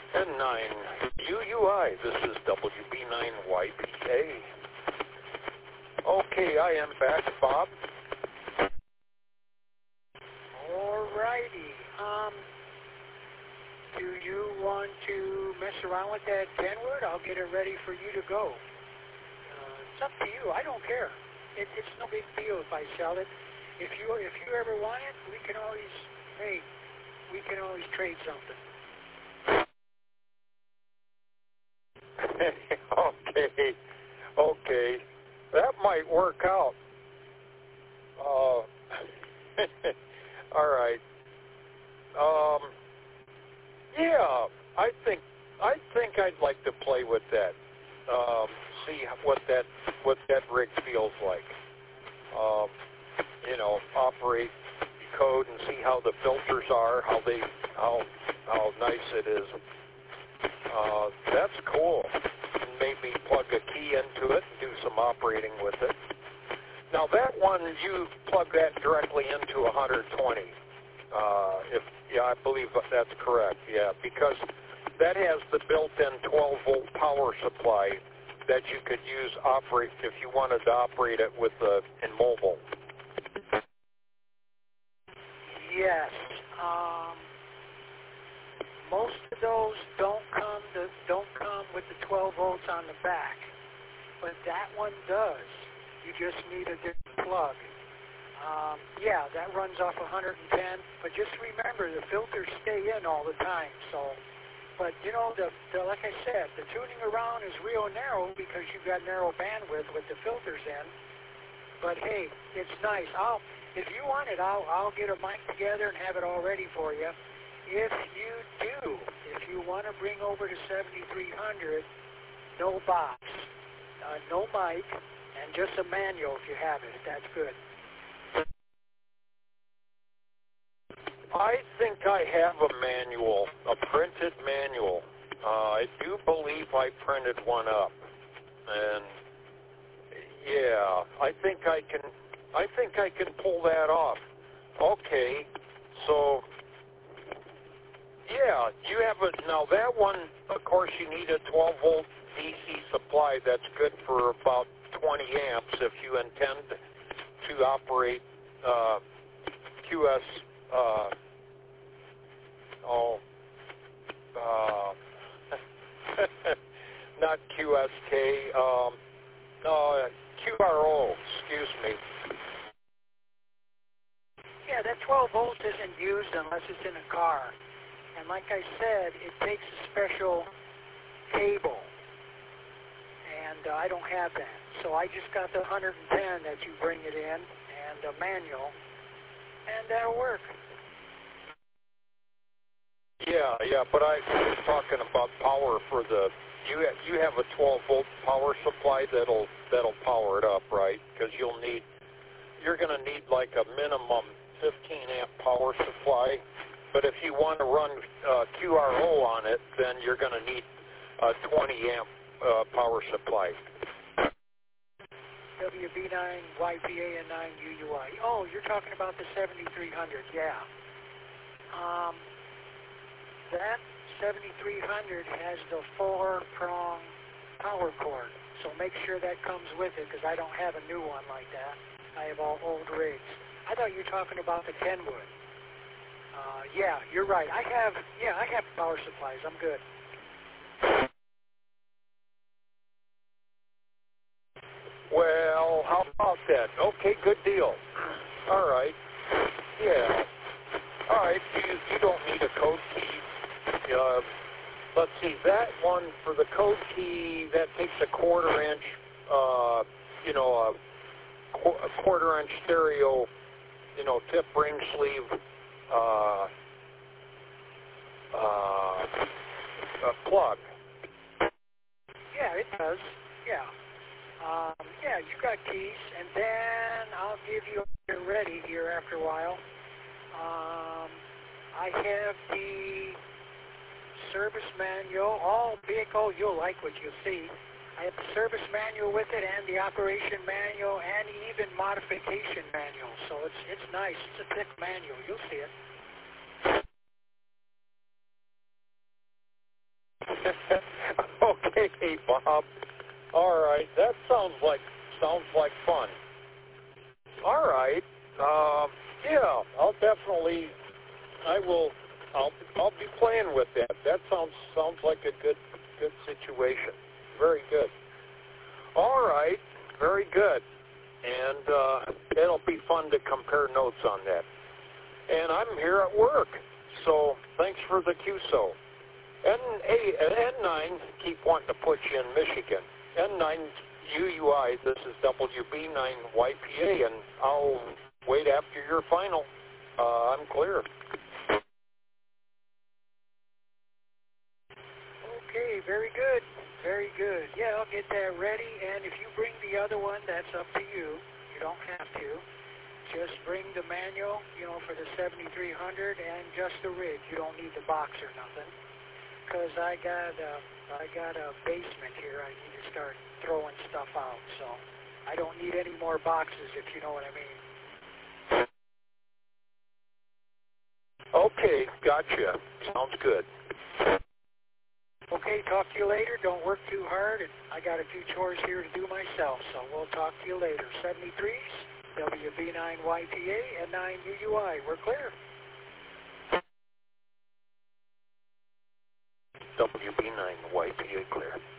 N9 UUI. This is WB9YPK. Okay, I am back, Bob. Alrighty. Do you want to mess around with that Kenwood? I'll get it ready for you to go. It's up to you. I don't care. It's no big deal if I sell it. If you ever want it, we can always trade something. Okay, that might work out. All right. Yeah, I think I'd like to play with that. See what that rig feels like. Operate code and see how the filters are, how nice it is. That's cool. Maybe plug a key into it and do some operating with it. Now that one, you plug that directly into 120. I believe that's correct. Yeah, because that has the built-in 12-volt power supply that you could use if you wanted to operate it with in mobile. Yes. Most of those don't come with the 12 volts on the back, but that one does. You just need a different plug. Yeah, that runs off 110, but just remember the filters stay in all the time. So, but like I said, the tuning around is real narrow because you've got narrow bandwidth with the filters in. But hey, it's nice. If you want it, I'll get a mic together and have it all ready for you. If you want to bring over to 7300, no box, no mic, and just a manual if you have it. That's good. I think I have a manual, a printed manual. I do believe I printed one up, and yeah, I think I can pull that off. Okay, so yeah, you have now that one. Of course, you need a 12-volt DC supply. that's good for about 20 amps if you intend to operate QS. Not QSK. QRO. Excuse me. Yeah, that 12 volts isn't used unless it's in a car. And like I said, it takes a special cable. And I don't have that. So I just got the 110 that you bring it in and a manual. And that'll work. Yeah, but I was talking about power for the. You have a 12-volt power supply that'll power it up, right? Because you're going to need like a minimum 15-amp power supply. But if you want to run QRO on it, then you're going to need a 20-amp power supply. WB9, YPA, and 9 UUI. Oh, you're talking about the 7300, yeah. That 7300 has the 4-prong power cord, so make sure that comes with it because I don't have a new one like that. I have all old rigs. I thought you were talking about the Kenwood. Yeah, you're right. I have power supplies. I'm good. Well, how about that? Okay, good deal. All right. Yeah. All right. You don't need a code key. Let's see. That one for the code key that takes a 1/4 inch. A 1/4 inch stereo. Tip ring sleeve. Plug. Yeah, it does. Yeah. Yeah, you got keys, and then I'll give you it ready here after a while. I have the service manual, all vehicle, you'll like what you'll see. I have the service manual with it and the operation manual and even modification manual. So it's nice. It's a thick manual. You'll see it. Okay, Bob. All right, that sounds like fun. All right. Yeah, I'll be playing with that. That sounds like a good situation. Very good. All right. Very good. And it'll be fun to compare notes on that. And I'm here at work, so thanks for the QSO. N9 keep wanting to put you in Michigan. N9 UUI, this is WB9YPA, and I'll wait after your final. I'm clear. Okay, very good. Very good. Yeah, I'll get that ready, and if you bring the other one, that's up to you. You don't have to. Just bring the manual, for the 7300 and just the rig. You don't need the box or nothing. Because I got a basement here. I need to start throwing stuff out, so I don't need any more boxes, if you know what I mean. Okay, gotcha. Sounds good. Okay, talk to you later. Don't work too hard. And I got a few chores here to do myself, so we'll talk to you later. 73s, WB9YPA, and 9UUI. We're clear. WB9YPA clear.